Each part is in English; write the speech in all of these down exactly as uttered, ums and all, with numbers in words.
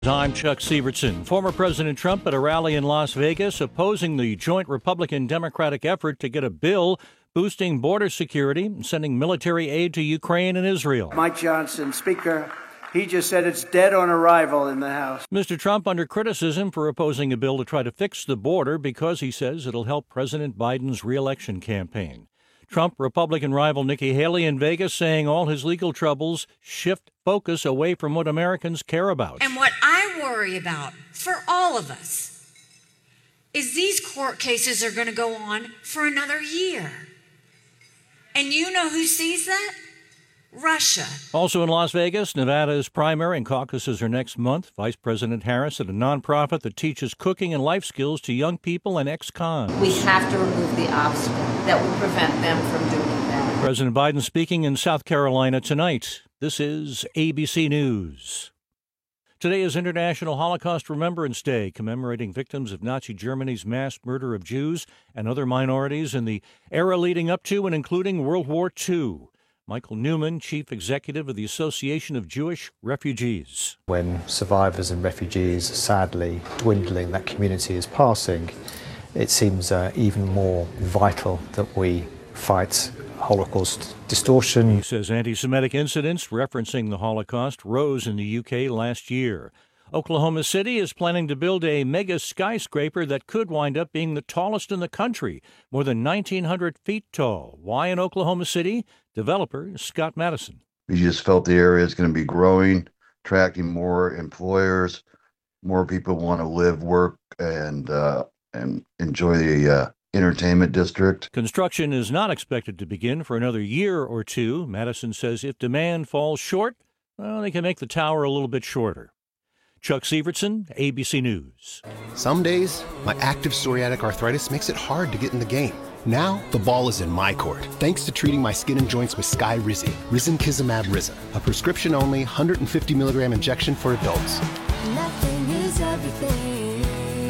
I'm Chuck Sievertson. Former President Trump at a rally in Las Vegas opposing the joint Republican-Democratic effort to get a bill boosting border security and sending military aid to Ukraine and Israel. Mike Johnson, Speaker, he just said it's dead on arrival in the House. Mister Trump under criticism for opposing a bill to try to fix the border because he says it'll help President Biden's re-election campaign. Trump Republican rival Nikki Haley in Vegas saying all his legal troubles shift focus away from what Americans care about. And what I worry about for all of us is these court cases are going to go on for another year. And you know who sees that? Russia. Also in Las Vegas, Nevada's primary and caucuses are next month. Vice President Harris at a nonprofit that teaches cooking and life skills to young people and ex-cons. We have to remove the obstacle that would prevent them from doing that. President Biden speaking in South Carolina tonight. This is A B C News. Today is International Holocaust Remembrance Day, commemorating victims of Nazi Germany's mass murder of Jews and other minorities in the era leading up to and including World War Two. Michael Newman, Chief Executive of the Association of Jewish Refugees. When survivors and refugees are sadly dwindling, that community is passing, it seems uh, even more vital that we fight Holocaust distortion. He says anti-Semitic incidents referencing the Holocaust rose in the U K last year. Oklahoma City is planning to build a mega skyscraper that could wind up being the tallest in the country, more than nineteen hundred feet tall. Why in Oklahoma City? Developer Scott Madison. We just felt the area is going to be growing, attracting more employers. More people want to live, work, and uh, and enjoy the uh, entertainment district. Construction is not expected to begin for another year or two. Madison says if demand falls short, well, they can make the tower a little bit shorter. Chuck Sievertson, A B C News. Some days, my active psoriatic arthritis makes it hard to get in the game. Now, the ball is in my court, thanks to treating my skin and joints with Skyrizi, Risankizumab Riza, a prescription-only one hundred fifty milligram injection for adults. Nothing is everything.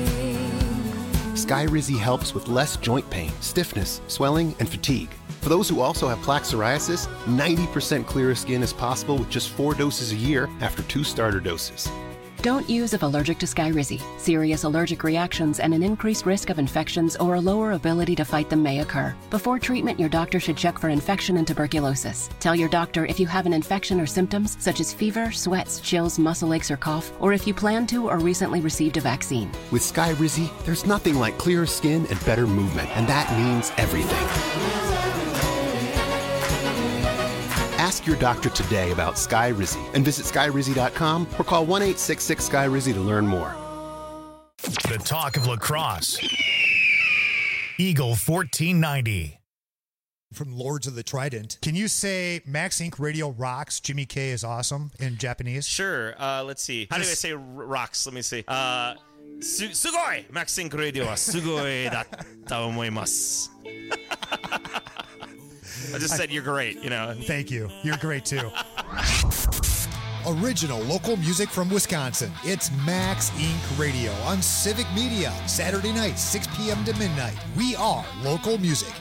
Skyrizi helps with less joint pain, stiffness, swelling, and fatigue. For those who also have plaque psoriasis, ninety percent clearer skin is possible with just four doses a year after two starter doses. Don't use if allergic to Skyrizi. Serious allergic reactions and an increased risk of infections or a lower ability to fight them may occur. Before treatment, your doctor should check for infection and tuberculosis. Tell your doctor if you have an infection or symptoms such as fever, sweats, chills, muscle aches, or cough, or if you plan to or recently received a vaccine. With Skyrizi, there's nothing like clearer skin and better movement, and that means everything. Ask your doctor today about Skyrizi and visit Skyrizi dot com or call one eight six six Sky Rizi to learn more. The talk of lacrosse. Eagle fourteen ninety. From Lords of the Trident. Can you say Max Incorporated Radio rocks, Jimmy K is awesome in Japanese? Sure. Uh, let's see. How do I say r- rocks? Let me see. Uh, su- sugoi! Max Incorporated Radio wa sugoi datta omoimasu. I just said you're great, you know. Thank you. You're great, too. Original local music from Wisconsin. It's Max Incorporated Radio on Civic Media. Saturday night, six p.m. to midnight. We are local music.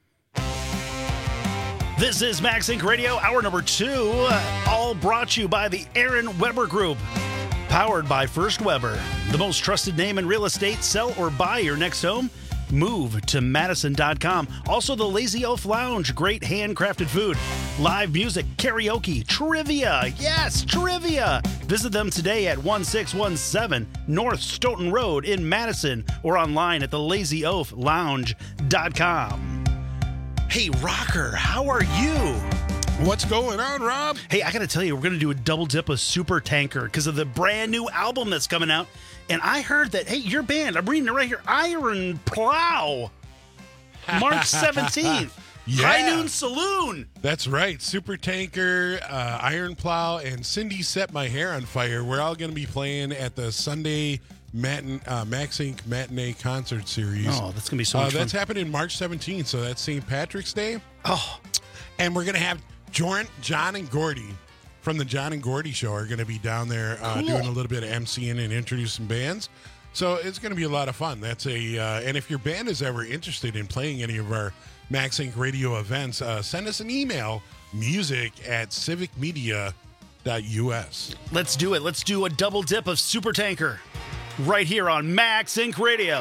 This is Max Incorporated Radio, hour number two. All brought to you by the Aaron Weber Group. Powered by First Weber. The most trusted name in real estate. Sell or buy your next home. Move to Madison dot com. Also, the Lazy Oaf Lounge. Great handcrafted food. Live music, karaoke, trivia. Yes, trivia. Visit them today at one six one seven North Stoughton Road in Madison or online at the lazy oaf lounge dot com. Hey, Rocker, how are you? What's going on, Rob? Hey, I got to tell you, we're going to do a double dip with Super Tanker because of the brand new album that's coming out. And I heard that, hey, your band, I'm reading it right here, Iron Plow, March seventeenth, yeah. High Noon Saloon. That's right. Super Tanker, uh, Iron Plow, and Cindy Set My Hair on Fire. We're all going to be playing at the Sunday matin- uh, Max Incorporated Matinee Concert Series. Oh, that's going to be so much uh, fun. That's happening March seventeenth, so that's Saint Patrick's Day. Oh. And we're going to have John, John and Gordy from the John and Gordy Show are going to be down there uh, cool. doing a little bit of emceeing and introducing bands. So it's going to be a lot of fun. That's a uh, and if your band is ever interested in playing any of our Max Incorporated Radio events, uh, send us an email, music at civic media U S. Let's do it. Let's do a double dip of Super Tanker right here on Max Inc Radio.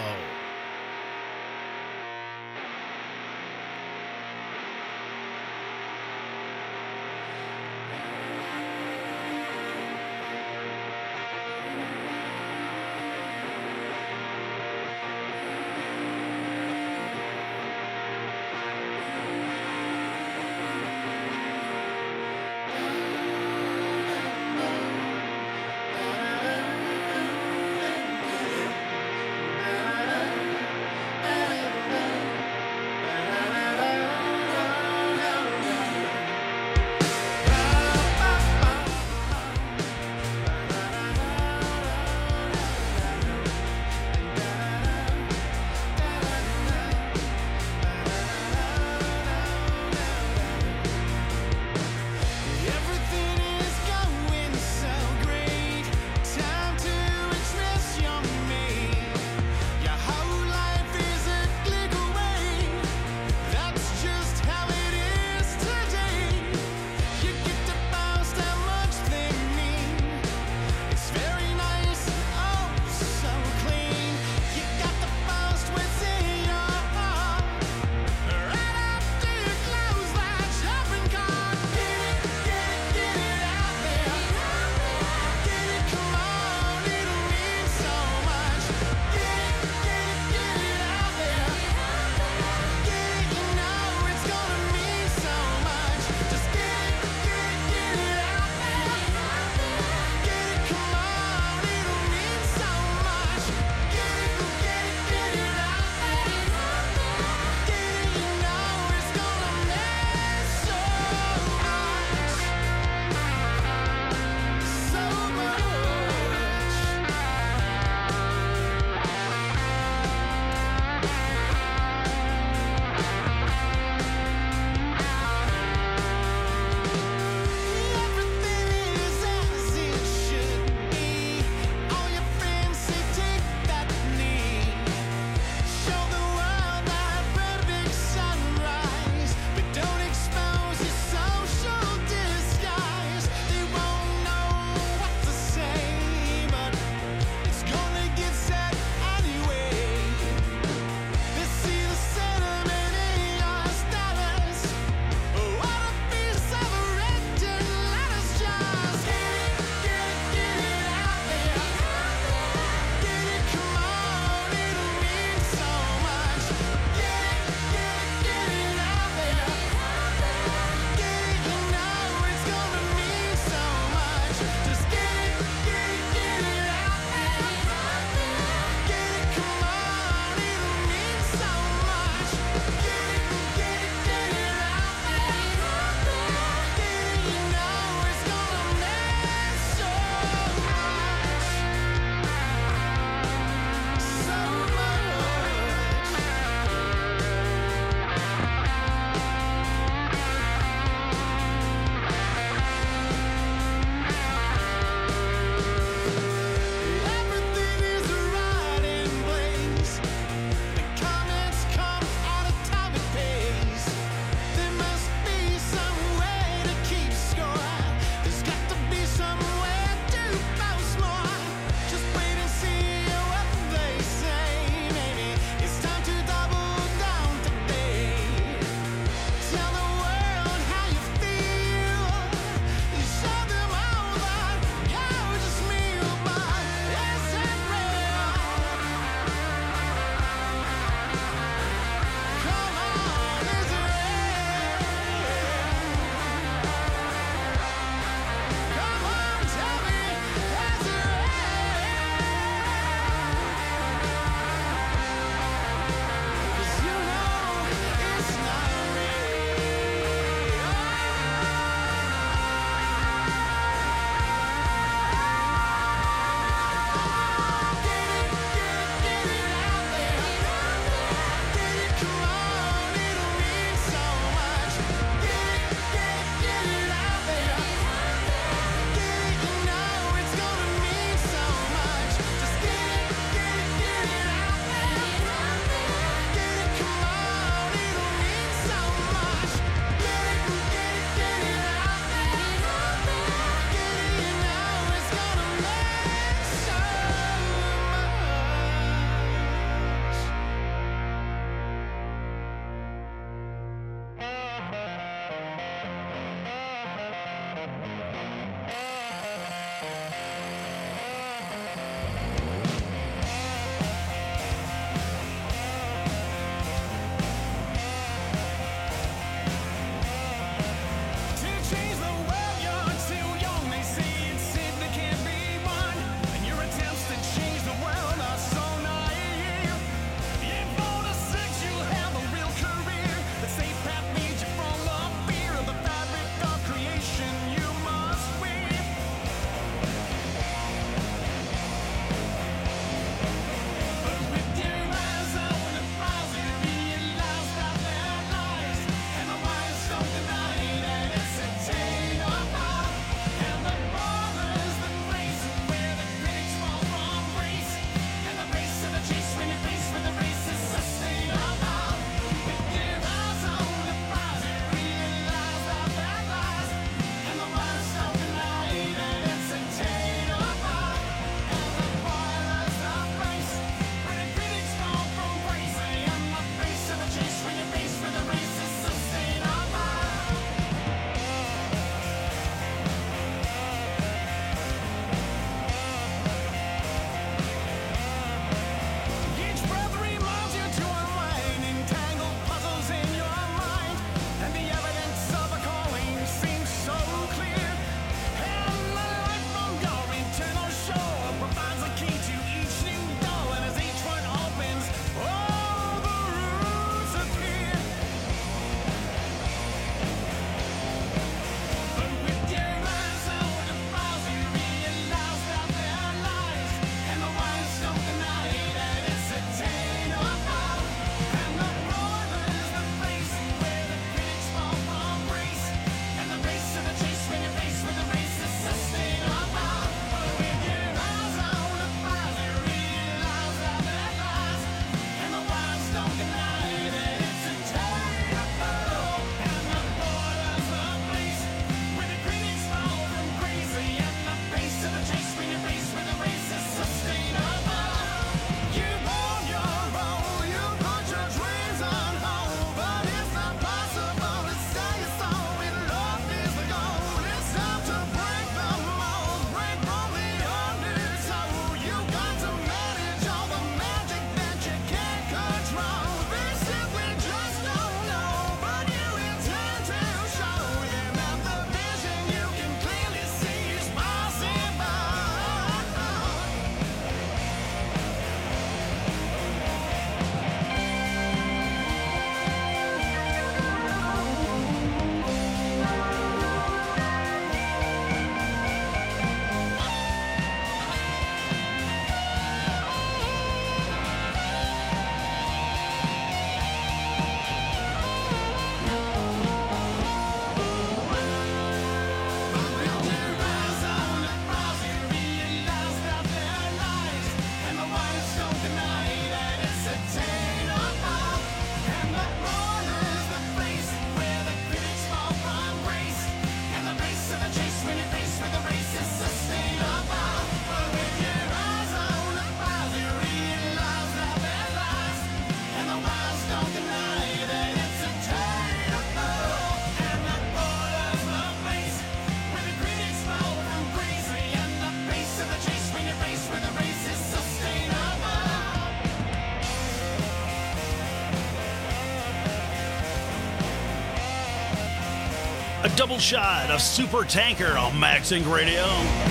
A double shot of Super Tanker on Max Inc Radio.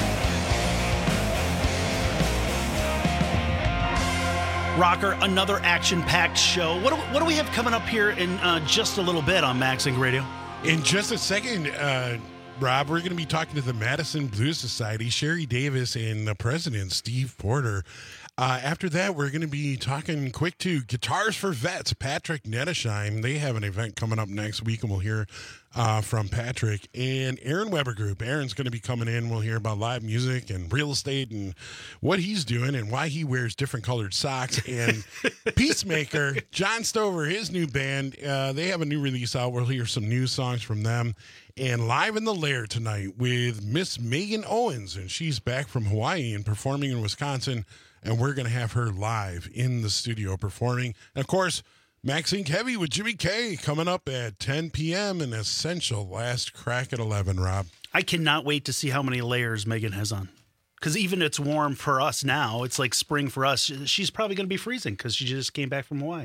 Rocker, another action-packed show. What do, what do we have coming up here in uh, just a little bit on Max Inc Radio? In just a second, uh, Rob, we're going to be talking to the Madison Blues Society, Sherry Davis, and the president, Steve Porter. Uh, after that, we're going to be talking quick to Guitars for Vets, Patrick Nettesheim. They have an event coming up next week, and we'll hear uh, from Patrick. And Aaron Weber Group. Aaron's going to be coming in. We'll hear about live music and real estate and what he's doing and why he wears different colored socks. And Peacemaker, John Stover, his new band, uh, they have a new release out. We'll hear some new songs from them. And live in the Lair tonight with Miss Megan Owens, and she's back from Hawaii and performing in Wisconsin. And we're going to have her live in the studio performing. And, of course, Max Inc Heavy with Jimmy K coming up at ten p.m. and Essential last crack at eleven, Rob. I cannot wait to see how many layers Megan has on. Because even it's warm for us now. It's like spring for us. She's probably going to be freezing because she just came back from Hawaii.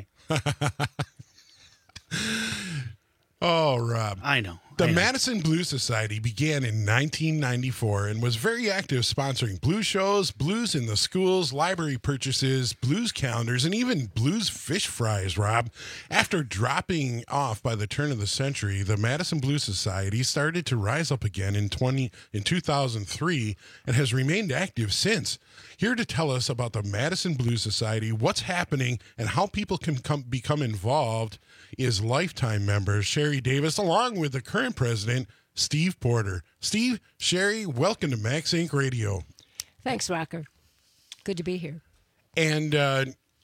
Oh, Rob. I know. The I know. Madison Blues Society began in nineteen ninety-four and was very active sponsoring blues shows, blues in the schools, library purchases, blues calendars, and even blues fish fries, Rob. After dropping off by the turn of the century, the Madison Blues Society started to rise up again in twenty in two thousand three and has remained active since. Here to tell us about the Madison Blues Society, what's happening, and how people can come, become involved is lifetime member Sherry Davis, along with the current president, Steve Porter. Steve, Sherry, welcome to Max Inc Radio. Thanks, Rocker. Good to be here. And uh,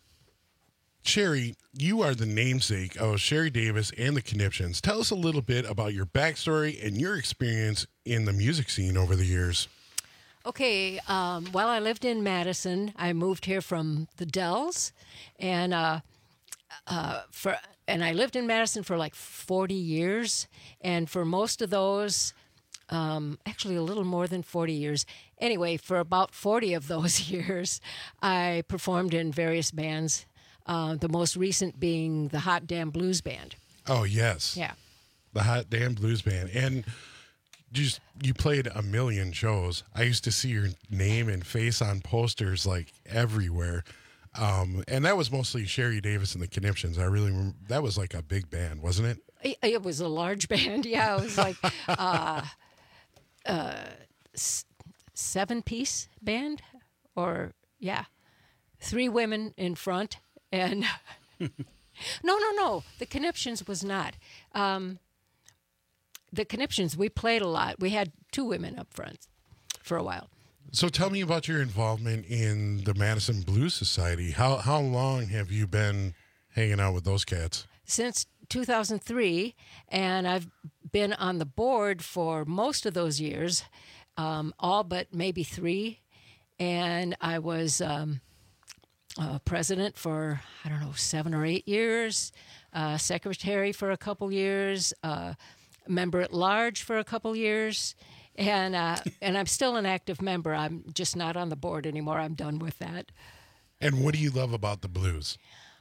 Sherry, you are the namesake of Sherry Davis and the Conniptions. Tell us a little bit about your backstory and your experience in the music scene over the years. Okay, um, while I lived in Madison, I moved here from the Dells, and uh, uh, for and I lived in Madison for like forty years, and for most of those, um, actually a little more than forty years. Anyway, for about forty of those years, I performed in various bands. Uh, the most recent being the Hot Damn Blues Band. Oh yes, yeah, the Hot Damn Blues Band, and. Just you played a million shows. I used to see your name and face on posters like everywhere, um, and that was mostly Sherry Davis and the Conniptions. I really remember, that was like a big band, wasn't it? It, it was a large band. Yeah, it was like uh, uh, s- seven piece band, or yeah, three women in front, and no, no, no. The Conniptions was not. Um, The Conniptions, we played a lot. We had two women up front for a while. So tell me about your involvement in the Madison Blues Society. How how long have you been hanging out with those cats? Since two thousand three, and I've been on the board for most of those years, um, all but maybe three. And I was um, uh, president for, I don't know, seven or eight years, uh, secretary for a couple years, uh member at large for a couple years, and uh, and I'm still an active member. I'm just not on the board anymore. I'm done with that. And what do you love about the blues?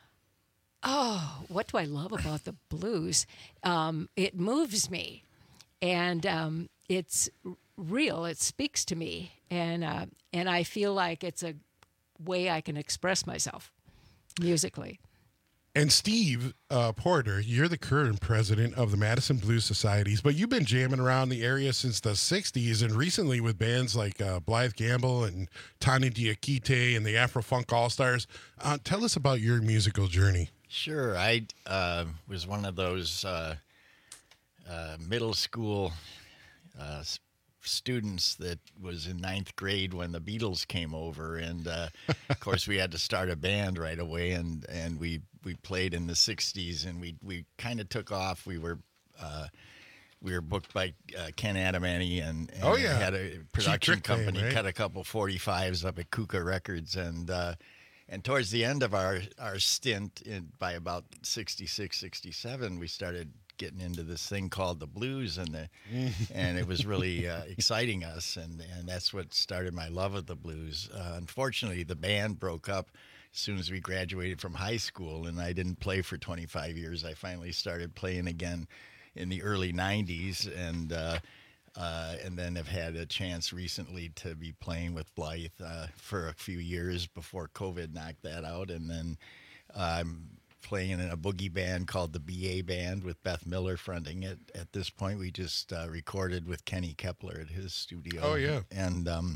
Oh, what do I love about the blues? Um, it moves me, and um, it's real. It speaks to me, and uh, and I feel like it's a way I can express myself musically. And Steve uh, Porter, you're the current president of the Madison Blues Societies, but you've been jamming around the area since the sixties, and recently with bands like uh, Blythe Gamble and Tani Diakite and the Afro-Funk All-Stars. Uh, tell us about your musical journey. Sure. I uh, was one of those uh, uh, middle school uh, students that was in ninth grade when the Beatles came over, and uh, of course we had to start a band right away, and, and we we played in the sixties, and we we kind of took off. We were uh, we were booked by uh, Ken Adamany, and, and oh, yeah. had a production Trick company, name, right? cut a couple forty-fives up at Kuka Records, and uh, and towards the end of our our stint, in, by about sixty-six, sixty-seven, we started getting into this thing called the blues, and the and it was really uh, exciting us, and and that's what started my love of the blues. Uh, unfortunately, the band broke up as soon as we graduated from high school, and I didn't play for twenty-five years. I finally started playing again in the early nineties, and uh, uh, and then have had a chance recently to be playing with Blythe uh, for a few years before COVID knocked that out, and then I'm playing in a boogie band called the B A Band with Beth Miller fronting it. At this point, we just uh, recorded with Kenny Kepler at his studio. Oh, yeah. And um,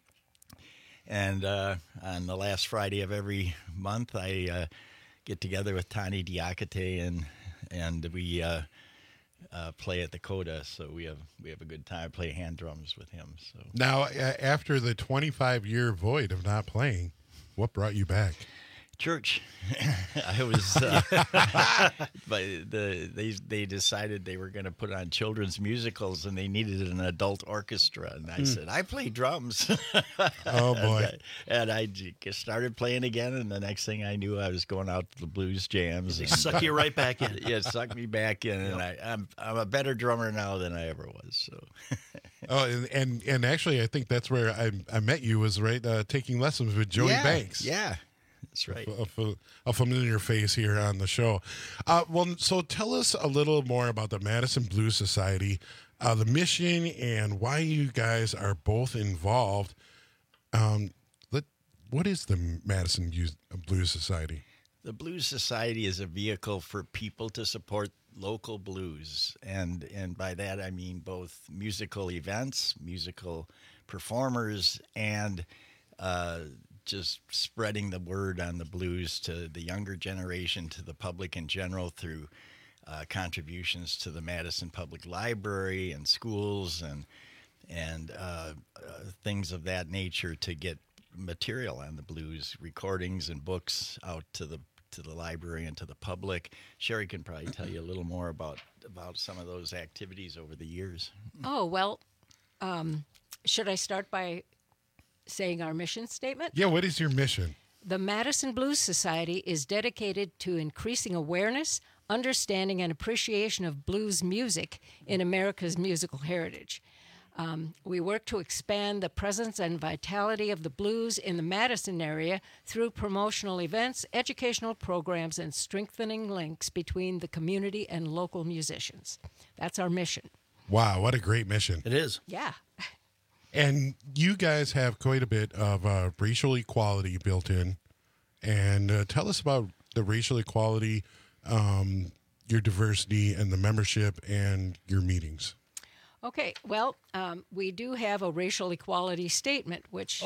and uh, on the last Friday of every month, I uh, get together with Tani Diakite, and and we uh, uh, play at the Coda. So we have we have a good time. I play hand drums with him. So Now, uh, after the twenty-five year void of not playing, what brought you back? church. I was, uh, but the they they decided they were going to put on children's musicals, and they needed an adult orchestra. And I Hmm. said, I play drums. Oh, boy. And I j- started playing again, and the next thing I knew, I was going out to the blues jams. They and- suck you right back in. Yeah, suck me back in, and I, I'm I'm a better drummer now than I ever was. So. Oh, and, and and actually, I think that's where I I met you, was right uh, taking lessons with Joey Yeah, Banks. Yeah, that's right. A, a- a familiar face here on the show. Uh, well, so tell us a little more about the Madison Blues Society, uh, the mission, and why you guys are both involved. Um, let what is the Madison Blues- Blues Society? The Blues Society is a vehicle for people to support local blues, and and by that I mean both musical events, musical performers, and uh, just spreading the word on the blues to the younger generation, to the public in general, through uh, contributions to the Madison Public Library and schools and and uh, uh, things of that nature, to get material on the blues, recordings and books out to the to the library and to the public. Sherry can probably tell you a little more about about some of those activities over the years. Oh, well, um, should I start by saying our mission statement? Yeah, what is your mission? The Madison Blues Society is dedicated to increasing awareness, understanding, and appreciation of blues music in America's musical heritage. Um, we work to expand the presence and vitality of the blues in the Madison area through promotional events, educational programs, and strengthening links between the community and local musicians. That's our mission. Wow, what a great mission. It is. Yeah. And you guys have quite a bit of uh, racial equality built in. And uh, tell us about the racial equality, um, your diversity, and the membership and your meetings. Okay, well, um, we do have a racial equality statement, which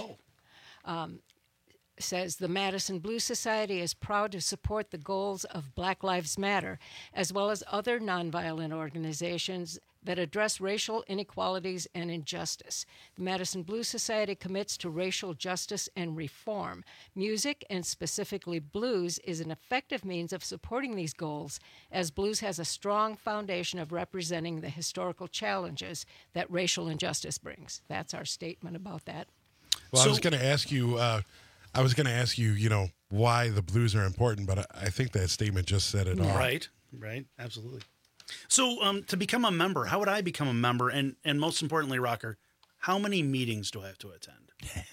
um, says the Madison Blues Society is proud to support the goals of Black Lives Matter, as well as other nonviolent organizations that address racial inequalities and injustice. The Madison Blues Society commits to racial justice and reform. Music, and specifically blues, is an effective means of supporting these goals, as blues has a strong foundation of representing the historical challenges that racial injustice brings. That's our statement about that. Well, So- I was going to ask you, uh, I was going to ask you, you know, why the blues are important, but I, I think that statement just said it all. Right, right, absolutely. So, um, to become a member, how would I become a member? And and most importantly, Rocker, how many meetings do I have to attend?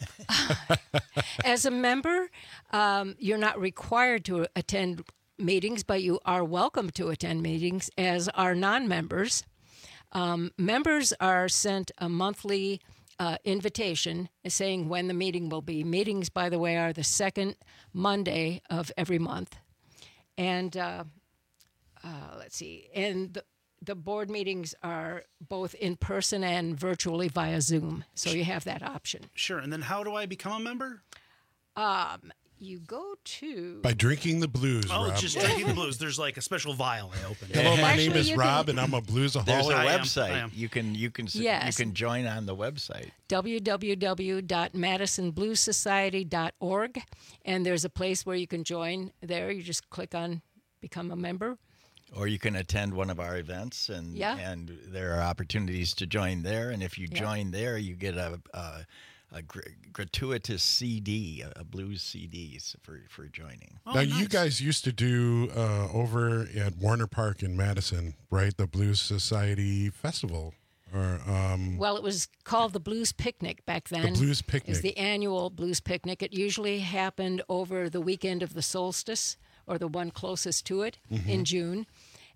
As a member, um, you're not required to attend meetings, but you are welcome to attend meetings, as are non-members. Um, members are sent a monthly uh, invitation saying when the meeting will be. Meetings, by the way, are the second Monday of every month. And uh, uh, let's see, and the, the board meetings are both in person and virtually via Zoom, so you have that option. Sure. And then how do I become a member? Um, you go to By drinking the blues, Oh, Rob. just drinking the blues. There's like a special vial I open. Hello, my name Actually, is you Rob, can- and I'm a bluesaholic. There's a I am, I website. am. You can you can s- Yes. you can join on the website. w w w dot madison blues society dot org, and there's a place where you can join there. You just click on Become a Member. Or you can attend one of our events, and Yeah. and there are opportunities to join there. And if you Yeah. join there, you get a a, a gr- gratuitous C D, a, a blues C D for for joining. Oh, now, you guys used to do uh, over at Warner Park in Madison, right? The Blues Society Festival. Or um, Well, it was called the Blues Picnic back then. Blues It's Picnic. the annual Blues Picnic. It usually happened over the weekend of the solstice, or the one closest to it, in June.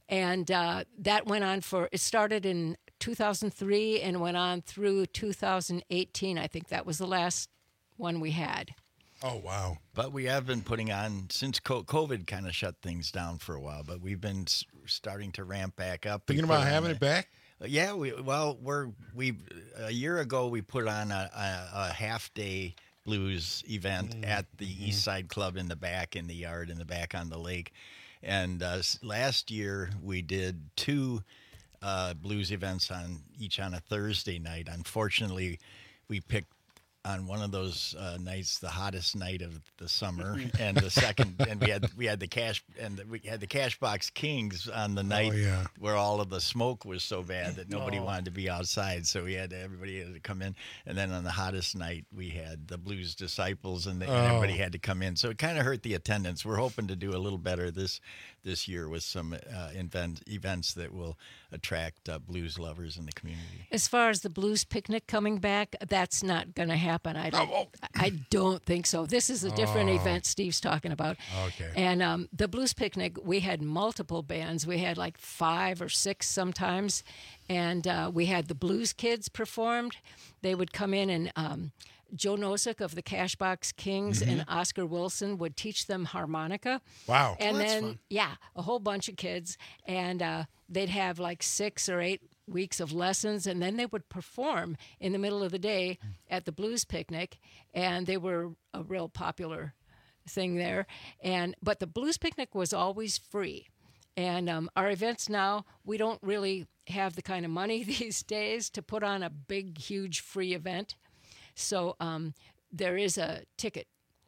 And uh, that went on for, it started in two thousand three and went on through two thousand eighteen. I think that was the last one we had. Oh, wow. But we have been putting on, since co- COVID kind of shut things down for a while, but we've been s- starting to ramp back up. Thinking about having it back? Yeah, we well, we're we a year ago we put on a, a, a half day blues event mm-hmm. at the mm-hmm. East Side Club in the back, in the yard, in the back on the lake. And uh, last year we did two uh, blues events on each on a Thursday night. Unfortunately, we picked on one of those uh, nights the hottest night of the summer, and the second, and we had we had the cash and we had the Cashbox Kings on the night oh, yeah. where all of the smoke was so bad that nobody oh. wanted to be outside, so we had to, everybody had to come in. And then on the hottest night, we had the Blues Disciples, and, the, oh. and everybody had to come in. So it kind of hurt the attendance. We're hoping to do a little better this this year with some uh, event, events that will attract uh, blues lovers in the community. As far as the Blues Picnic coming back, that's not going to happen. I don't, oh, oh. I don't think so. This is a different oh. event Steve's talking about. Okay. And um, the Blues Picnic, we had multiple bands. We had like five or six sometimes. And uh, we had the Blues Kids performed. They would come in and um, Joe Nosek of the Cashbox Kings mm-hmm. and Oscar Wilson would teach them harmonica. Wow. And oh, that's then, fun. yeah, a whole bunch of kids. And uh, they'd have like six or eight weeks of lessons, and then they would perform in the middle of the day at the Blues Picnic, and they were a real popular thing there. And but the Blues Picnic was always free. And um, our events now, we don't really have the kind of money these days to put on a big, huge free event. So um, there is a ticket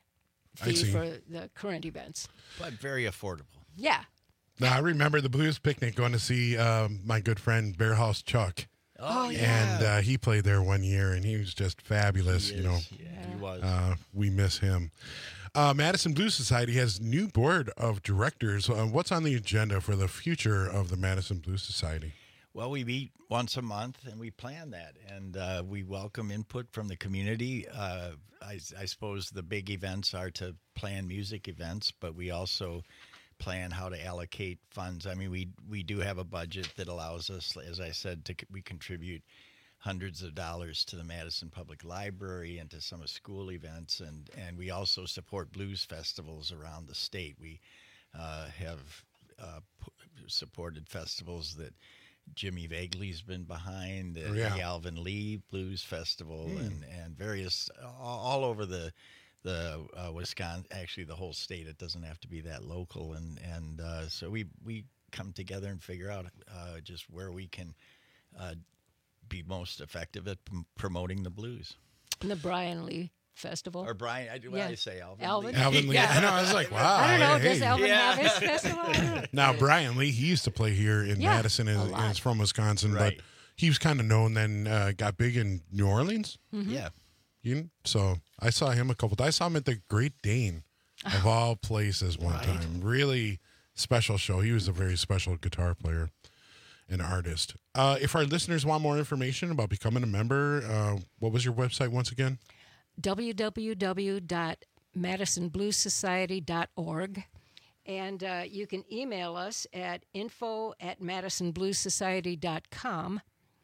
fee for the current events. But very affordable. Yeah. Now, I remember the Blues Picnic going to see um, my good friend Bear House Chuck. Oh, yeah. And uh, he played there one year, and he was just fabulous. He you know, is. Yeah, he was. Uh, we miss him. Uh, Madison Blues Society has new board of directors. Uh, what's on the agenda for the future of the Madison Blues Society? Well, we meet once a month, and we plan that, and uh, we welcome input from the community. Uh, I, I suppose the big events are to plan music events, but we also plan how to allocate funds. I mean, we we do have a budget that allows us, as I said, to we contribute hundreds of dollars to the Madison Public Library and to some of school events, and, and we also support blues festivals around the state. We uh, have uh, p- supported festivals that Jimmy Vagley's been behind, the, oh, yeah. the Alvin Lee Blues Festival, mm. and, and various, all, all over the the uh, Wisconsin, actually the whole state. It doesn't have to be that local, and and uh, so we we come together and figure out uh, just where we can uh, be most effective at p- promoting the blues. And the Brian Lee Festival. Or Brian, I, what yeah. did I say? Alvin, Alvin Lee. Alvin Lee. Yeah. I know. I was like, wow. I don't know. Hey. Does Alvin Yeah. have his festival? I don't know. Now, Brian Lee, he used to play here in Yeah, Madison, and, a and lot. is from Wisconsin, Right. but he was kind of known, then uh, got big in New Orleans. Mm-hmm. Yeah. You, so I saw him a couple. I saw him at the Great Dane, of all places, one Right. time. Really special show. He was a very special guitar player and artist. Uh, if our listeners want more information about becoming a member, uh, what was your website once again? w w w dot madison blues society dot org. And uh, you can email us at info at madison blues society dot com.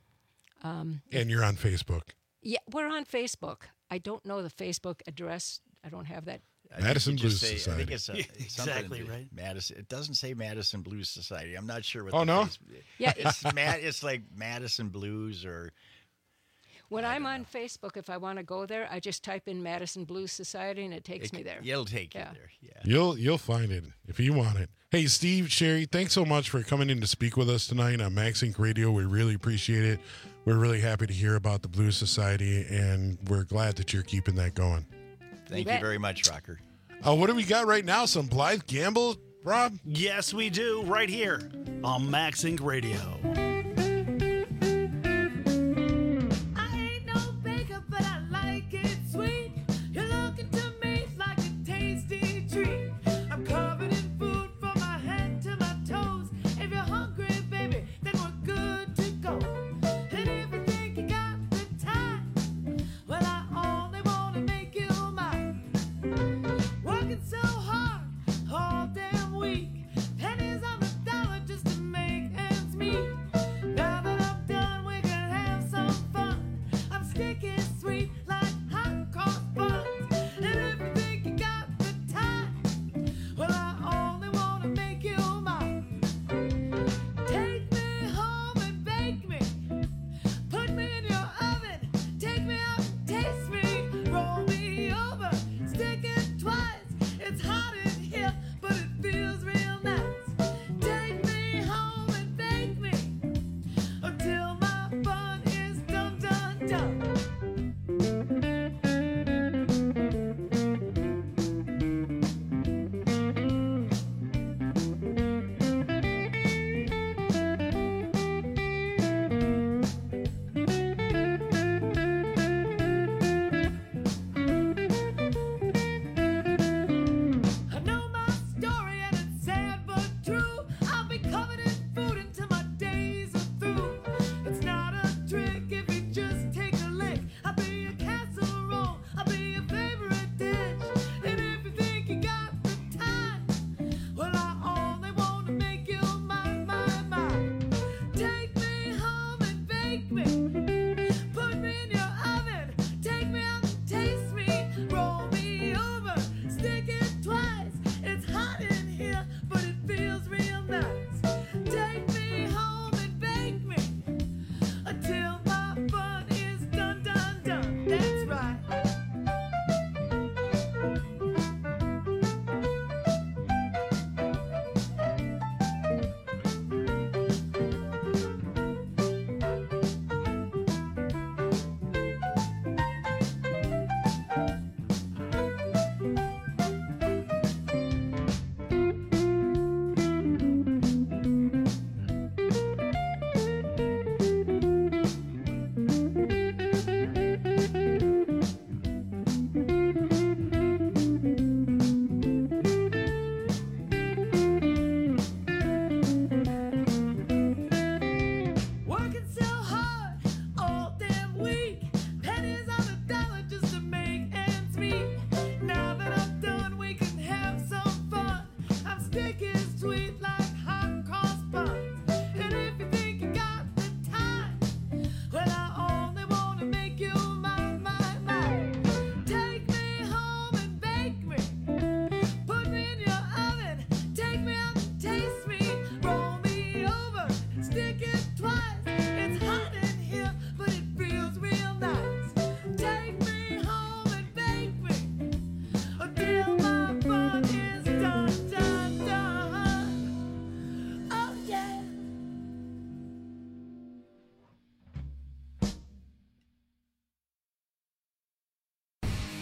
Um, And you're on Facebook. yeah, we're on Facebook. I don't know the Facebook address. I don't have that. I think Madison you just Blues say- I Society. think it's, a, it's something Exactly to- right. Madison. It doesn't say Madison Blues Society. I'm not sure what. Oh, the no? face- Yeah. it's Mad. It's like Madison Blues or. When I'm on Facebook, if I want to go there, I just type in Madison Blues Society and it takes It, me there. It'll take Yeah. you there. Yeah. You'll you'll find it if you want it. Hey, Steve, Sherry, thanks so much for coming in to speak with us tonight on Max Inc Radio. We really appreciate it. We're really happy to hear about the Blues Society, and we're glad that you're keeping that going. Thank you, bet. very much, Rocker. Uh, what do we got right now? Some Blythe Gamble, Rob? Yes, we do, right here on Max Inc Radio. I ain't no baker, but I like it sweet. You're looking to me like a tasty treat. I'm covered in food from my head to my toes. If you're hungry, baby, then we're good to go. And if you think you got the time, well, I only want to make you mine. Working so hard all damn week, pennies on the dollar just to make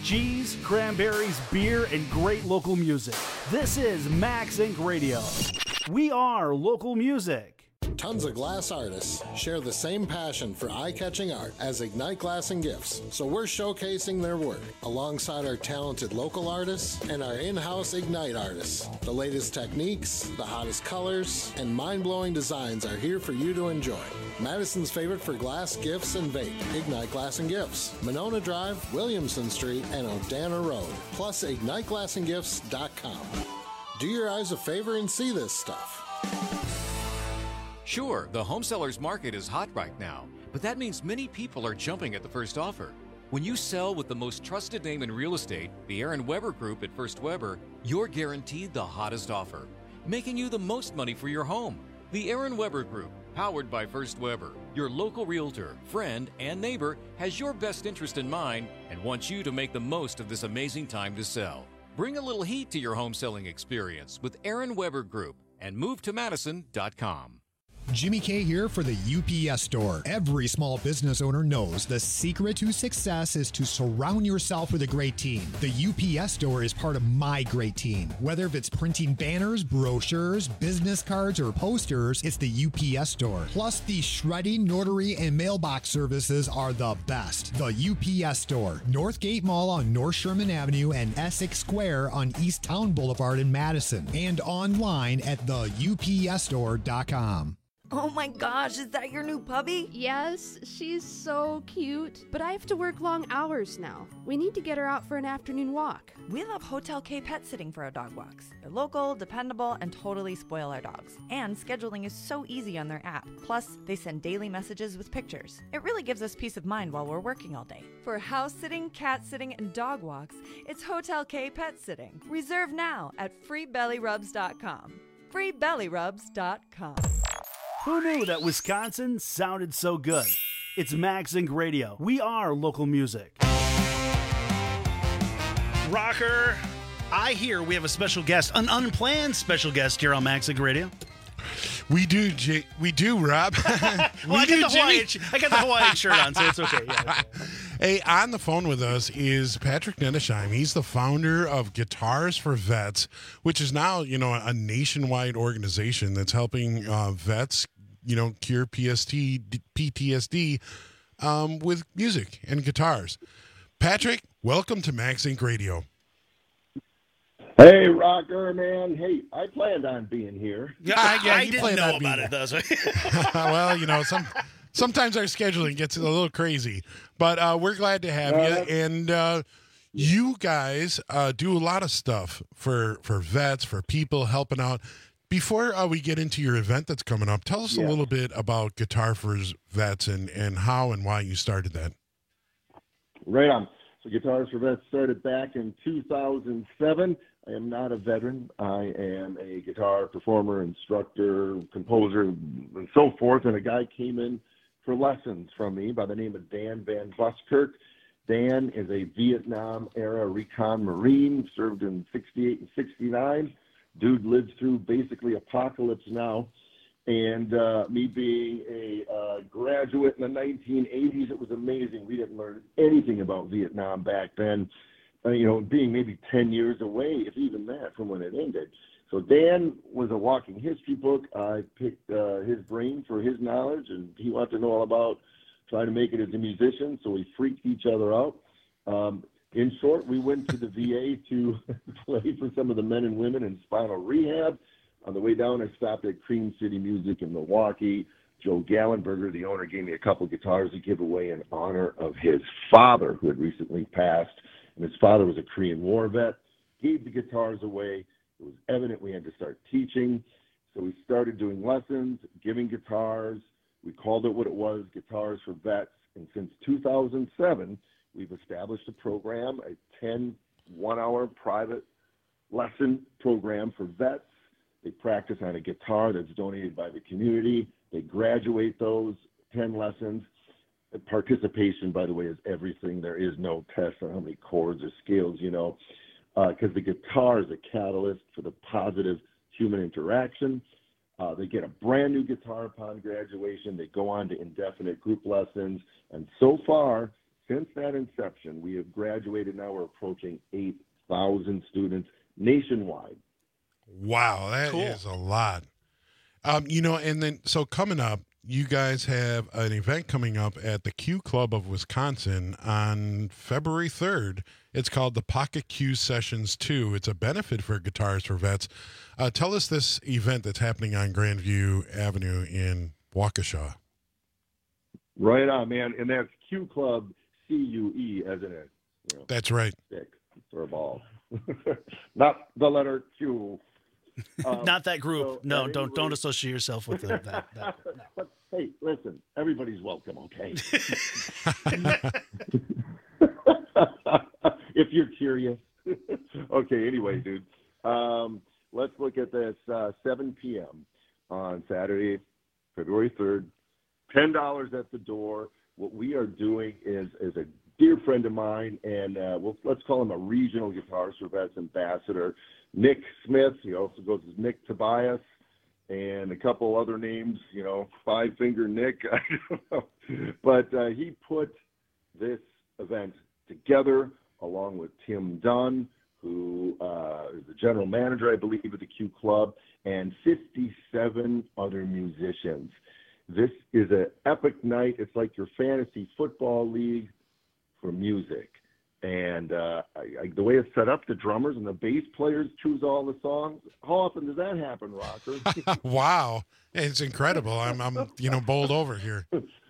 cheese, cranberries, beer, and great local music. This is Max Inc Radio. We are local music. Tons of glass artists share the same passion for eye-catching art as Ignite Glass and Gifts, so we're showcasing their work alongside our talented local artists and our in-house Ignite artists. The latest techniques, the hottest colors, and mind-blowing designs are here for you to enjoy. Madison's favorite for glass, gifts, and vape, Ignite Glass and Gifts, Monona Drive, Williamson Street, and Odana Road, plus ignite glass and gifts dot com. Do your eyes a favor and see this stuff. Sure, the home sellers market is hot right now, but that means many people are jumping at the first offer. When you sell with the most trusted name in real estate, the Aaron Weber Group at First Weber, you're guaranteed the hottest offer, making you the most money for your home. The Aaron Weber Group, powered by First Weber, your local realtor, friend, and neighbor, has your best interest in mind and wants you to make the most of this amazing time to sell. Bring a little heat to your home selling experience with Aaron Weber Group and move to madison dot com. Jimmy K here for the U P S Store. Every small business owner knows the secret to success is to surround yourself with a great team. The U P S Store is part of my great team. Whether if it's printing banners, brochures, business cards, or posters, it's the U P S Store. Plus, the shredding, notary, and mailbox services are the best. The U P S Store, Northgate Mall on North Sherman Avenue and Essex Square on East Town Boulevard in Madison, and online at the U P S store dot com. Oh my gosh, is that your new puppy? Yes, she's so cute. But I have to work long hours now. We need to get her out for an afternoon walk. We love Hotel K Pet Sitting for our dog walks. They're local, dependable, and totally spoil our dogs. And scheduling is so easy on their app. Plus, they send daily messages with pictures. It really gives us peace of mind while we're working all day. For house sitting, cat sitting, and dog walks, it's Hotel K Pet Sitting. Reserve now at free belly rubs dot com. free belly rubs dot com. Who knew that Wisconsin sounded so good? It's Max Inc Radio. We are local music. Rocker, I hear we have a special guest, an unplanned special guest here on Max Inc Radio. We do, J- we do, Rob. well, we I, do, got the Hawaiian, I got the Hawaiian shirt on, so it's okay. Yeah. Hey, on the phone with us is Patrick Nedesheim. He's the founder of Guitars for Vets, which is now, you know, a nationwide organization that's helping uh, vets, you know, cure P S T, P T S D um, with music and guitars. Patrick, welcome to Max Inc Radio. Hey, Rocker, man. Hey, I planned on being here. Yeah, I, yeah, I you didn't know on about it, though. So. Well, you know, some sometimes our scheduling gets a little crazy, but uh, we're glad to have uh, you. And uh, you guys uh, do a lot of stuff for, for vets, for people helping out. Before uh, we get into your event that's coming up, tell us yeah. a little bit about Guitar for Vets and, and how and why you started that. Right on. So Guitars for Vets started back in two thousand seven. I am not a veteran. I am a guitar performer, instructor, composer, and so forth. And a guy came in for lessons from me by the name of Dan Van Buskirk. Dan is a Vietnam-era recon Marine, served in sixty-eight and sixty-nine. Dude lived through basically apocalypse now. And uh, me being a uh, graduate in the nineteen eighties, it was amazing. We didn't learn anything about Vietnam back then. Uh, you know, being maybe ten years away, if even that, from when it ended. So Dan was a walking history book. I picked uh, his brain for his knowledge, and he wanted to know all about trying to make it as a musician, so we freaked each other out. Um, in short, we went to the V A to play for some of the men and women in spinal rehab. On the way down, I stopped at Cream City Music in Milwaukee. Joe Gallenberger, the owner, gave me a couple guitars to give away in honor of his father, who had recently passed. And his father was a Korean War vet. Gave the guitars away. It was evident we had to start teaching. So we started doing lessons, giving guitars. We called it what it was, Guitars for Vets. And since two thousand seven, we've established a program, a ten one-hour private lesson program for vets. They practice on a guitar that's donated by the community. They graduate those ten lessons. The participation, by the way, is everything. There is no test on how many chords or scales, you know, because uh, the guitar is a catalyst for the positive human interaction. Uh, they get a brand new guitar upon graduation. They go on to indefinite group lessons. And so far, since that inception, we have graduated. Now we're approaching eight thousand students nationwide. Wow, that is Cool. a lot. Um, you know, and then so coming up, you guys have an event coming up at the Q Club of Wisconsin on February third. It's called the Pocket Q Sessions two. It's a benefit for Guitars for Vets. Uh, tell us this event that's happening on Grandview Avenue in Waukesha. Right on, man. And that's Q Club, C U E, as in it. You know, That's right. stick or a ball. Not the letter Q. Um, Not that group. so no, at don't any don't rate- associate yourself with the, that. that. But hey, listen, everybody's welcome, okay? If you're curious. Okay, anyway, dude. Um, let's look at this. Uh, seven p.m. on Saturday, February third. ten dollars at the door. What we are doing is, is a dear friend of mine, and uh, we'll, let's call him a regional Guitars for Vets ambassador, Nick Smith. He also goes as Nick Tobias, and a couple other names, you know, Five Finger Nick. I don't know. But uh, he put this event together along with Tim Dunn, who uh, is the general manager, I believe, of the Q Club, and fifty-seven other musicians. This is an epic night. It's like your fantasy football league for music. And uh, I, I, the way it's set up, the drummers and the bass players choose all the songs. How often does that happen, Rocker? Wow, it's incredible. I'm, I'm, you know, bowled over here.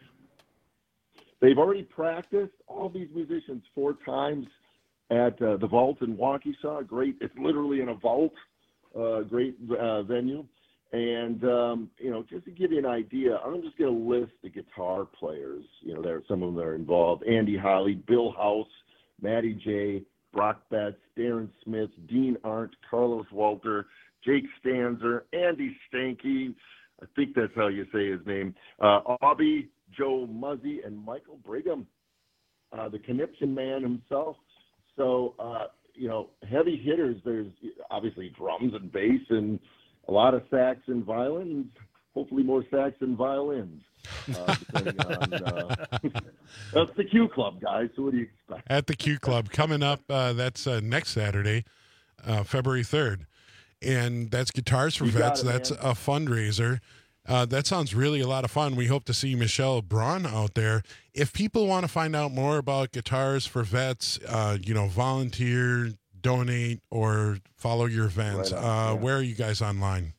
They've already practiced, all these musicians, four times at uh, the Vault in Waukesha. Great. It's literally in a vault. Uh, great uh, venue. And, um, you know, just to give you an idea, I'm just going to list the guitar players. You know, there are some of them that are involved. Andy Holly, Bill House, Matty J, Brock Betts, Darren Smith, Dean Arndt, Carlos Walter, Jake Stanzer, Andy Stanky, I think that's how you say his name, uh, Aubie, Joe Muzzy, and Michael Brigham, uh, the Conniption man himself. So, uh, you know, heavy hitters, there's obviously drums and bass and a lot of sax and violins, hopefully more sax and violins. Uh, depending on, uh, that's the Q Club, guys. So what do you expect? At the Q Club coming up, uh, that's uh, next Saturday, uh, February third. And that's Guitars for You got Vets. it, That's man. a fundraiser. Uh, that sounds really a lot of fun. We hope to see Michelle Braun out there. If people want to find out more about Guitars for Vets, uh, you know, volunteer, donate, or follow your events, Right on, uh, yeah. where are you guys online?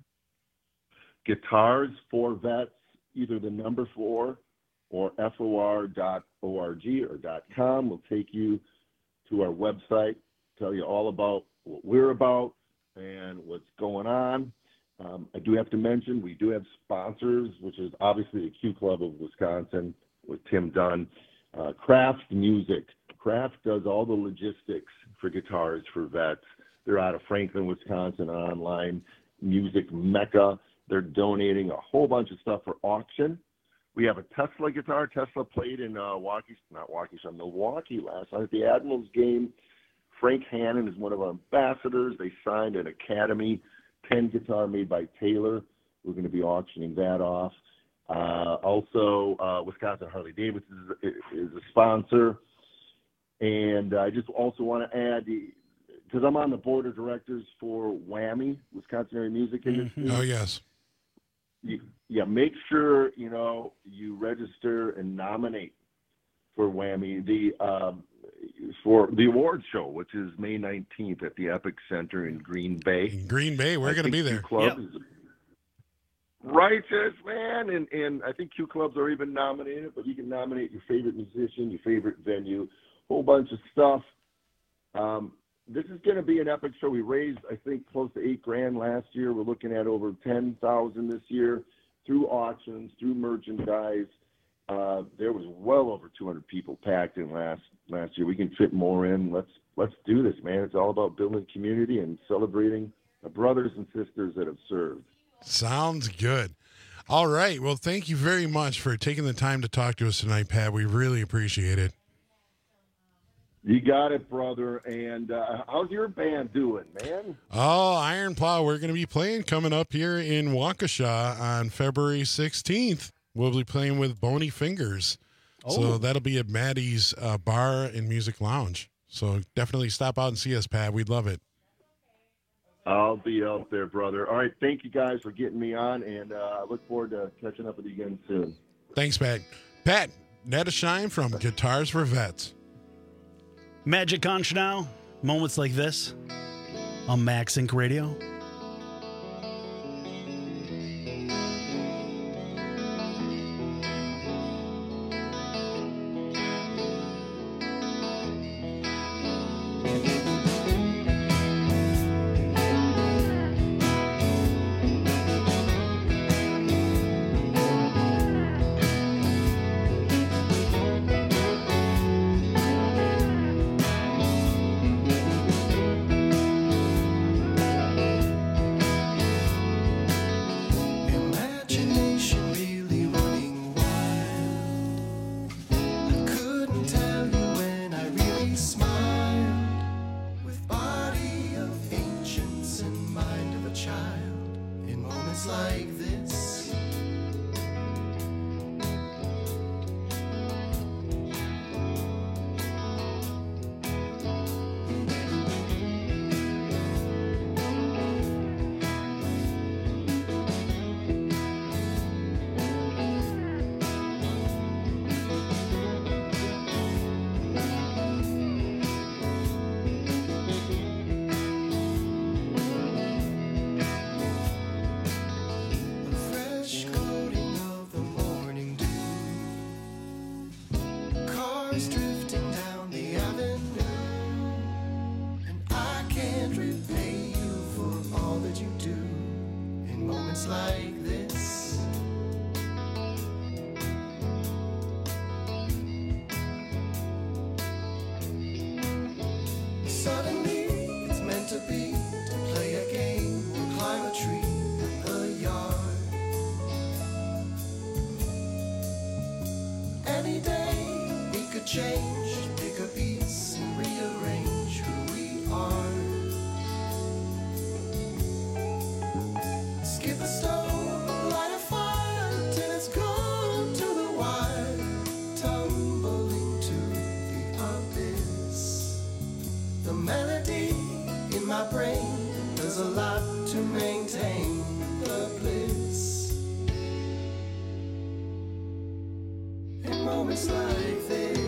Guitars for Vets, either the number four or F O R dot org or dot com will take you to our website, tell you all about what we're about and what's going on. Um, I do have to mention we do have sponsors, which is obviously the Q Club of Wisconsin with Tim Dunn. Uh, Craft Music. Craft does all the logistics for Guitars for Vets. They're out of Franklin, Wisconsin, online music mecca. They're donating a whole bunch of stuff for auction. We have a Tesla guitar. Tesla played in uh, Waukesha, not Waukesha, Milwaukee last night at the Admirals game. Frank Hannon is one of our ambassadors. They signed an Academy ten guitar made by Taylor. We're going to be auctioning that off. Uh, also, uh, Wisconsin Harley Davidson is, is a sponsor. And I just also want to add, because I'm on the board of directors for WAMI, Wisconsin Area Music Industry. Oh, yes. You, yeah, make sure, you know, you register and nominate for WAMI. The um, for the award show, which is May nineteenth at the Epic Center in Green Bay. In Green Bay, we're I going to think be there. Q Club is righteous, man, and and I think Q Club's already been nominated, but you can nominate your favorite musician, your favorite venue, whole bunch of stuff. Um, this is going to be an epic show. We raised, I think, close to eight grand last year. We're looking at over ten thousand this year through auctions, through merchandise. Uh, there was well over two hundred people packed in last last year. We can fit more in. Let's let's do this, man. It's all about building community and celebrating the brothers and sisters that have served. Sounds good. All right. Well, thank you very much for taking the time to talk to us tonight, Pat. We really appreciate it. You got it, brother. And uh, how's your band doing, man? Oh, Iron Plow, we're going to be playing coming up here in Waukesha on February sixteenth. We'll be playing with Bony Fingers. Oh. So that'll be at Maddie's uh, Bar and Music Lounge. So definitely stop out and see us, Pat. We'd love it. I'll be out there, brother. All right, thank you guys for getting me on, and uh, I look forward to catching up with you again soon. Thanks, Pat. Pat, Netta Shine from Guitars for Vets. Magic Conch now. Moments like this on Max Inc Radio. Imagination really running wild. I couldn't tell you when I really smiled. With body of ancients and mind of a child. In moments like this. Fresh coating of the morning dew. Cars drifting down the avenue. And I can't repay you for all that you do in moments like this. Suddenly it's meant to be to play a game or climb a tree in the yard. Any day it could change, pick a piece and rearrange who we are. Skip a stone, light a fire till it's gone to the wire, tumbling to the abyss. The melody in my brain does a lot to maintain the bliss. In moments like this.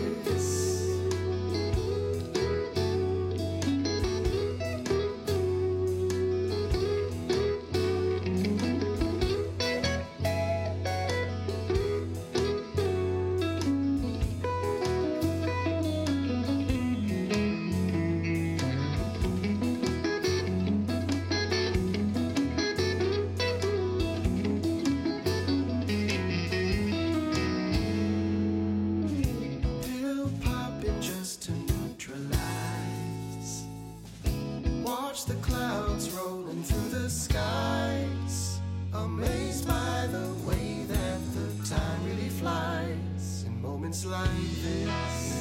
Pill popping just to neutralize. Watch the clouds rolling through the skies. Amazed by the way that the time really flies in moments like this.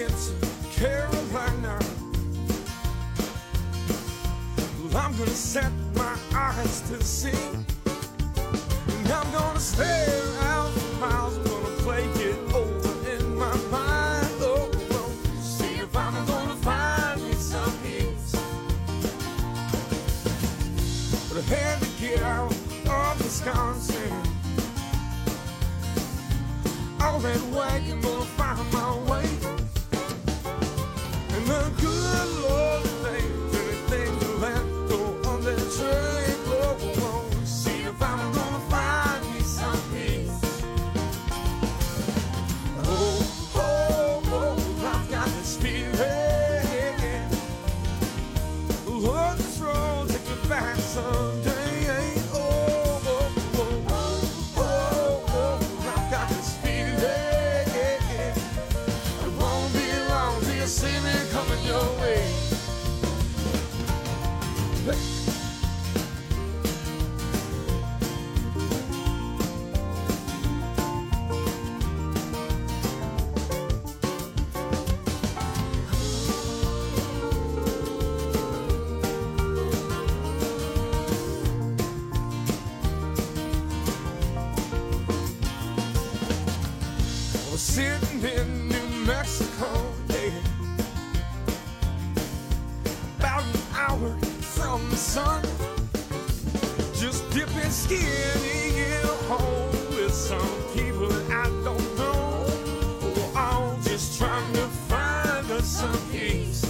get to Carolina, well, I'm gonna set my eyes to sea, and I'm gonna stare out for miles. I'm gonna play it over in my mind. Oh, oh, see if I'm gonna find me some peace. But I had to get out of Wisconsin. All that wagon gonna find my way. And the good Lord knows anything to let go on that train. Oh, oh, see if I'm gonna find me some peace. Oh, oh, oh, I've got this feeling. Oh, this road take me back someday. Oh, oh, oh, oh, oh, oh, I've got this feeling. It won't be long till you see me coming your way. I was sitting in New Mexico, yeah, about an hour from the sun, just dipping skinny in a hole with some people that I don't know. We're all just trying to find us some peace.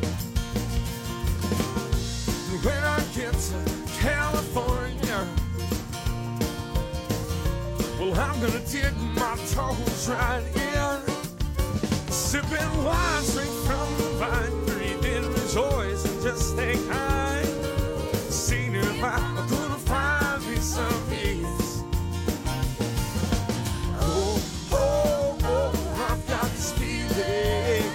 When I get to California, well, I'm gonna dip my toes right in, sipping wine straight from the vine, breathing, rejoice, and just stay high. Seeing if I'm gonna find me some peace. Oh, oh, oh, I've got this feeling.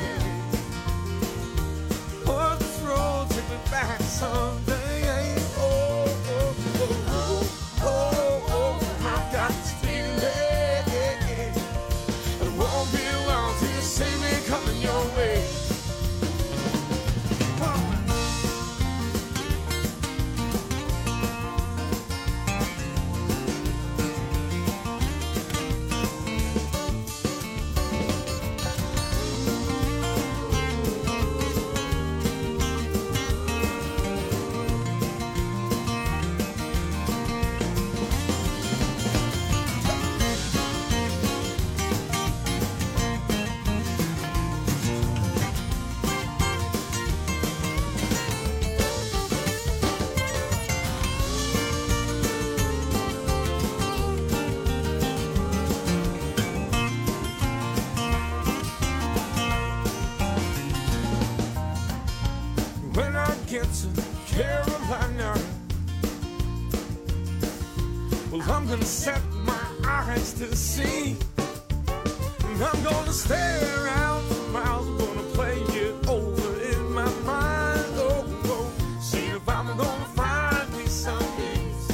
Oh, this road take me back someday. Oh, oh, oh, oh, oh, oh, I've got this feeling. It won't be long till you see me coming your way. When I get to Carolina, well, I'm gonna set my eyes to sea, and I'm gonna stare out for miles. I'm gonna play it over in my mind. Oh, oh, see if I'm gonna find me some peace.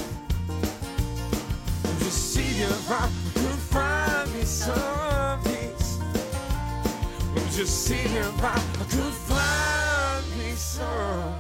Just see if I could find me some peace. Just see if I could find me some.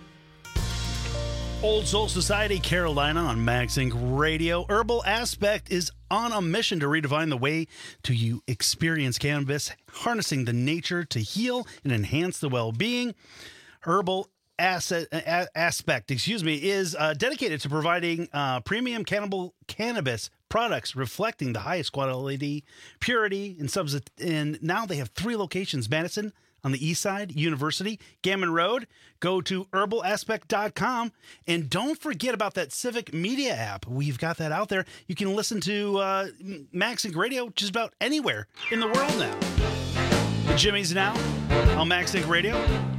Old Soul Society, Carolina on MaxInc Radio. Herbal Aspect is on a mission to redefine the way to you experience cannabis, harnessing the nature to heal and enhance the well-being. Herbal Asset, a, Aspect, excuse me, is uh, dedicated to providing uh, premium cannibal cannabis products reflecting the highest quality, purity, and subs. And now they have three locations: Madison on the east side, University, Gammon Road. Go to herbal aspect dot com. And don't forget about that Civic Media app. We've got that out there. You can listen to uh, MaxInc Radio just about anywhere in the world now. The Jimmy's now on MaxInc Radio.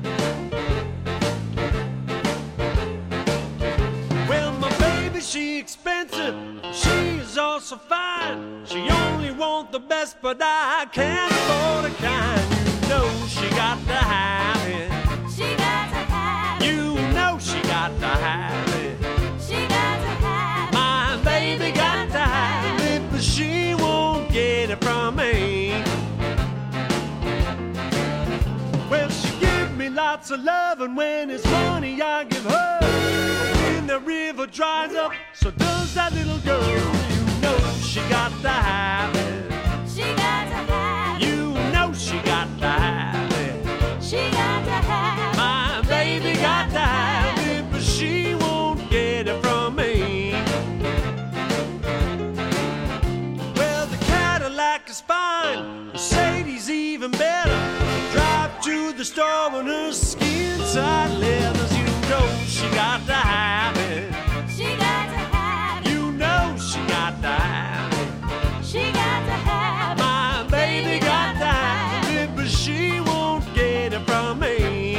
Well, my baby, she expensive. She is also fine. She only want the best, but I can't afford a kind. You know she got to have it. She got to have it. You know she got to have it. She got to have it. My baby got to have it, but she won't get it from me. lots of love, and when it's money I give her. When the river dries up, so does that little girl. You know she got the habit. She got to have it. You know she got the habit. She got to have it. My baby got to have it, but she won't get it from me. Well, the Cadillac is fine, Mercedes even better. Drive to the store on her skin tight leathers. You know she got to have it. She got to have it. You know she got to have it. She got to have it. My baby got to have it, but she won't get it from me.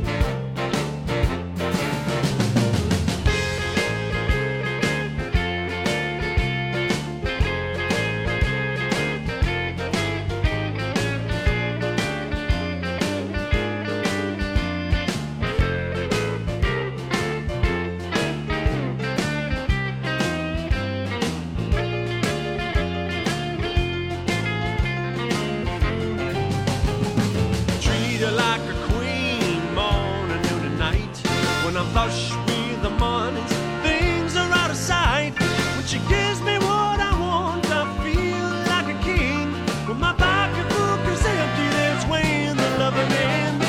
Treat her like a queen, morning, noon, and night. When I'm flush with the money, things are out of sight. When she gives me what I want, I feel like a king. When my pocketbook is empty, that's when the loving ends.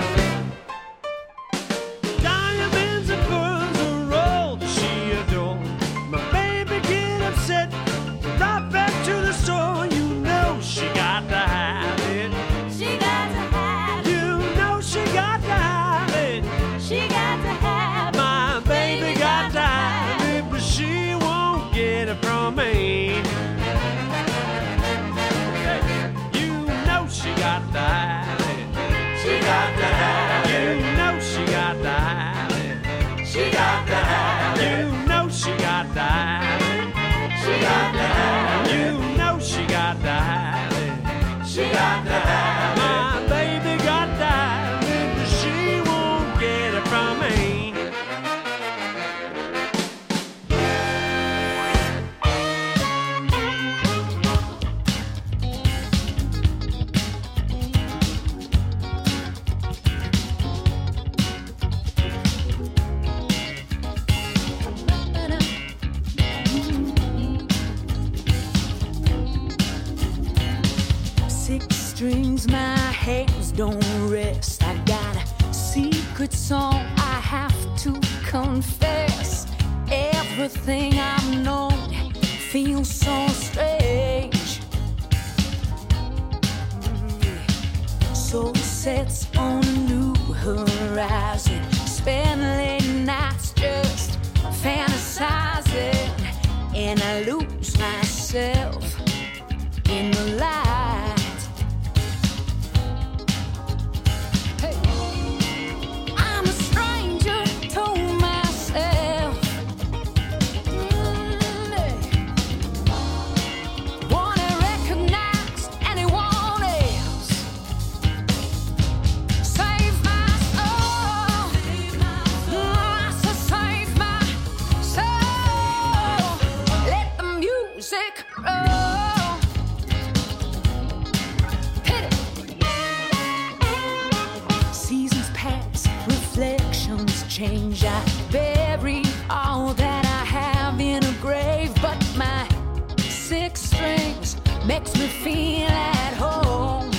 Diamonds and pearls are all that she adores. My baby get upset, right back to the store. You know she got to have it. She got to have it. You know she got to have it. She got to have it. My baby got to have it, but she won't get it from me. You know she got to have it. She got to have it. You know she got to have it. She got to have it. You know she got to have it. She got to have it. You know she got to have it. She got to have it. My baby got to have it, but she won't get it from me. Six strings, my hands don't rest. I got a secret song I have to confess. Everything I've known feels so strange. Soul sets on a new horizon. Spend late nights just fantasizing, and I lose myself in the light. Hey. I'm a stranger to myself. Mm, hey. Wanna recognize anyone else. Save my soul. Mm, I said save my soul. Let the music roll. Hit it. Seasons pass, reflections change. I bury all that I have in a grave, but my six strings makes me feel at home.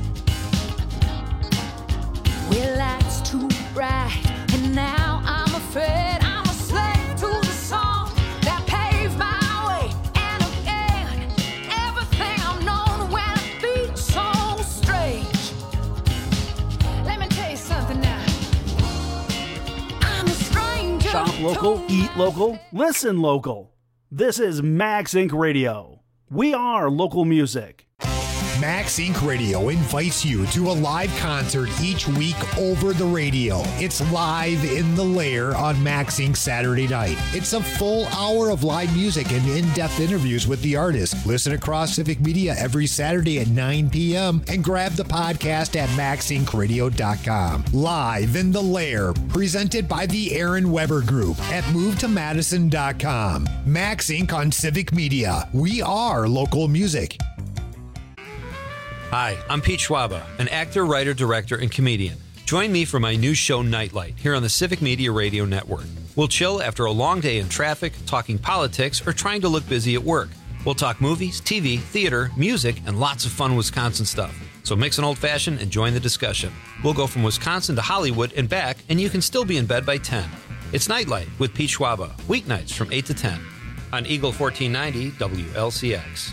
Well, lights too bright, and now I'm afraid I'm a slave to the song that paved my way. And again, everything I've known when it beats so strange. Let me tell you something now. I'm a stranger. Shop local, eat local, listen local. This is Max Incorporated. Radio. We are local music. Max Incorporated. Radio invites you to a live concert each week over the radio. It's Live in the Lair on Max Incorporated. Saturday night. It's a full hour of live music and in-depth interviews with the artists. Listen across Civic Media every Saturday at nine p.m. and grab the podcast at max inc radio dot com. Live in the Lair, presented by the Aaron Weber Group at move to madison dot com. Max Incorporated on Civic Media. We are local music. Hi, I'm Pete Schwaba, an actor, writer, director, and comedian. Join me for my new show, Nightlight, here on the Civic Media Radio Network. We'll chill after a long day in traffic, talking politics, or trying to look busy at work. We'll talk movies, T V, theater, music, and lots of fun Wisconsin stuff. So mix an old-fashioned and join the discussion. We'll go from Wisconsin to Hollywood and back, and you can still be in bed by ten. It's Nightlight with Pete Schwaba, weeknights from eight to ten on Eagle fourteen ninety W L C X.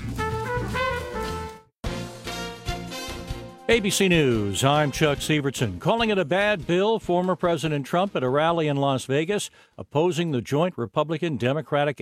A B C News, I'm Chuck Severson. Calling it a bad bill, former President Trump at a rally in Las Vegas opposing the joint Republican-Democratic